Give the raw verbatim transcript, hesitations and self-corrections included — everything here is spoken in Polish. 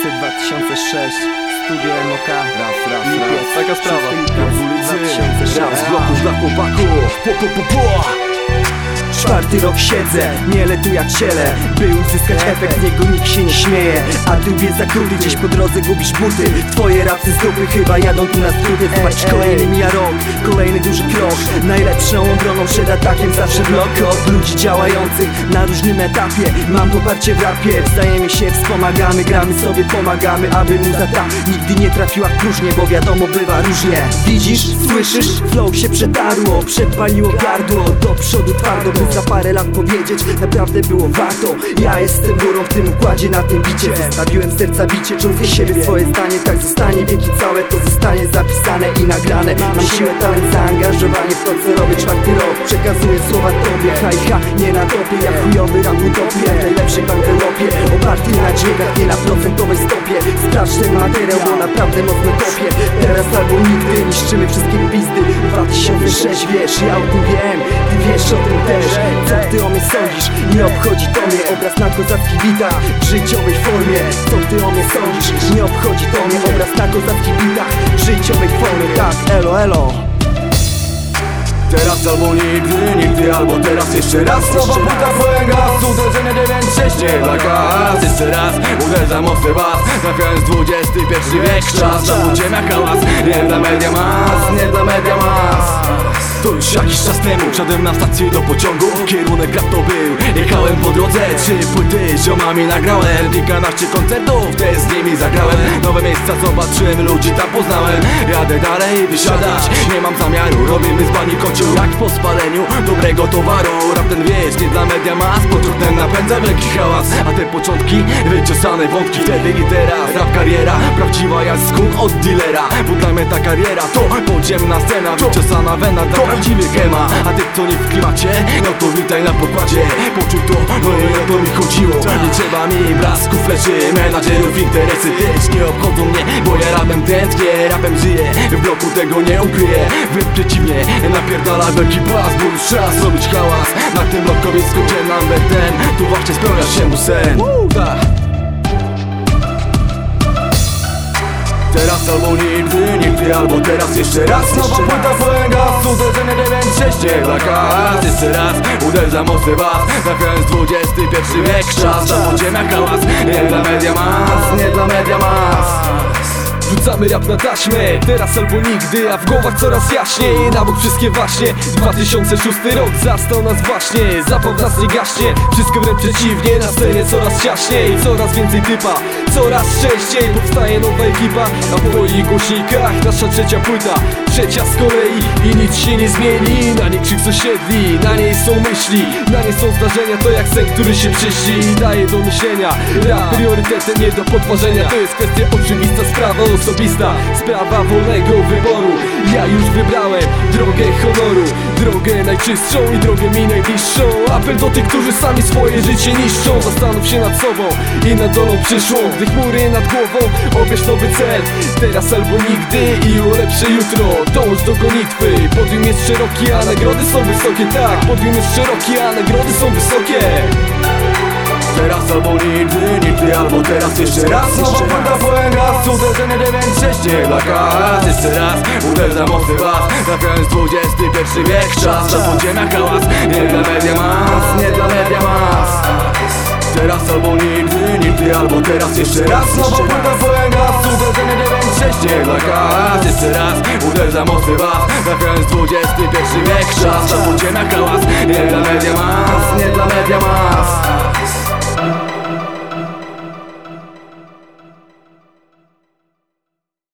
Kielce dwa tysiące sześć, Studio M O K. Raz, raz, raz. Lipiec, Taka sprawa. Lipiec, Z ulicy, dwa tysiące sześć. rap z bloku dla chłopaków. Po, po, po, po. Czwarty rok siedzę, miele tu jak ciele. By uzyskać efekt, z niego nikt się nie śmieje. A ty wie zakruty, gdzieś po drodze gubisz buty. Twoje rapsy z dupy chyba jadą tu na skróty. Zobacz, kolejny mija rok, kolejny duży krok. Najlepszą obroną przed atakiem zawsze blok od ludzi działających na różnym etapie. Mam poparcie w rapie, wzajemnie się wspomagamy. Gramy sobie, pomagamy, aby muza ta nigdy nie trafiła w próżnię, bo wiadomo bywa różnie. Widzisz, słyszysz, flow się przetarło, przepaliło gardło. Do przodu twardo, by za parę lat powiedzieć, naprawdę było warto. Ja jestem górą w tym układzie, na tym bicie. Zostawiłem serca bicie, czuł z siebie swoje zdanie. Tak zostanie wieki całe, to zostanie zapisane i nagrane. Mam siłę, talent, zaangażowanie w to, co robię. Czwarty rok, przekazuję słowa tobie. Ha i ha, nie na topie, jak chujowy rap utopię. Najlepszy pan w Europie, oparty na dźwiękach, nie na procentowej stopie. Sprawdź ten materiał, bo naprawdę mocno topię. Teraz albo nigdy, niszczymy wszystkie pizdy. Dwa tysiące sześć, wiesz, ja o tym wiem, ty wiesz o tym też. Co ty o mnie sądzisz? Nie obchodzi to mnie. Obraz na kozackich bitach w życiowej formie. Co ty o mnie sądzisz? Nie obchodzi to mnie. Obraz na kozackich bitach w życiowej formie. Tak, elo, elo. Teraz albo nigdy, nigdy albo teraz jeszcze raz. Nowa płyta pełen gaz, uderzenie dziewięć sześć, nie dla gaz. Jeszcze raz, uderza mocny bas, trafiając dwudziesty pierwszy wiek. Czas na podziemia hałas, nie dla media mas, nie dla media mas. To już jakiś czas temu wsiadłem na stację do pociągu. Kierunek rap to był, jechałem po drodze. Trzy płyty z ziomami nagrałem, kilkanaście koncertów też z nimi zagrałem. Nowe miejsca zobaczyłem, ludzi tam poznałem. Jadę dalej wysiadać, nie mam zamiaru. Robimy z bani kocioł jak po spaleniu dobrego towaru. Rap ten wiesz, nie dla media mas, pociąg ten napędza wielki hałas. A te początki, wyciosane wątki. Wtedy i teraz, rap kariera prawdziwa jak skun od dealera. Bo dla mnie ta kariera to podziemna scena, wyciosana wena, prawdziwy gema. A ty co nie w klimacie, no to witaj na pokładzie. Poczuj to, no i o to mi chodziło. Nie trzeba mi blasków, leczy menadżerów, interesy też nie obchodzą mnie, bo ja rapem tęsknię, rapem żyję, w bloku tego nie ukryję. Wręcz przeciwnie, napierdala wielki bas, bo już czas robić hałas. Na tym blokowisku, gdzie number ten, tu właśnie spełnia się mu sen. Teraz albo nigdy, nigdy albo teraz jeszcze raz. Nowa płyta pełen gaz, uderzenie dziewięć sześć, nie dla gaz. Jeszcze raz, uderza mocny bas, trafiając dwudziesty pierwszy wiek. Czas na podziemia hałas, nie dla media mas, nie dla media mas. Rzucamy rap na taśmę, teraz albo nigdy, a w głowach coraz jaśniej. Na bok wszystkie właśnie, dwa tysiące szósty rok zastał nas właśnie. Zabaw nas nie gaśnie, wszystko wręcz przeciwnie. Na scenie coraz ciaśniej, coraz więcej typa, coraz częściej powstaje nowa ekipa. Na twoich głośnikach nasza trzecia płyta, trzecia z kolei i nic się nie zmieni. Na niej krzyk sąsiedli, na niej są myśli, na niej są zdarzenia, to jak sen, który się czyści i daje do myślenia. Rap priorytetem nie do podważenia, to jest kwestia oczywista, sprawa osobista, sprawa wolnego wyboru. Ja już wybrałem drogę honoru, drogę najczystszą i drogę mi najbliższą. Apel do tych, którzy sami swoje życie niszczą. Zastanów się nad sobą i nad dolą przyszłą. Gdy chmury nad głową, obierz nowy cel, teraz albo nigdy i o lepsze jutro. Dąż do gonitwy, podium jest szerokie, a nagrody są wysokie. Tak, podium jest szerokie, a nagrody są wysokie. Teraz albo nigdy, nigdy albo teraz jeszcze raz. Nowa płyta pełen gaz, uderzenie dziewięć sześć, nie dla gaz. Jeszcze raz, uderza mocny bas, trafiając dwudziesty pierwszy wiek. Czas na podziemia hałas, nie dla media mas, nie dla media mas. Teraz albo nigdy, nigdy albo teraz jeszcze raz. Nowa płyta pełen gaz, uderzenie dziewięć sześć, nie dla gaz. Jeszcze raz, uderza mocny bas, trafiając dwudziesty pierwszy wiek. Czas na podziemia hałas, nie dla media mas, nie dla media mas.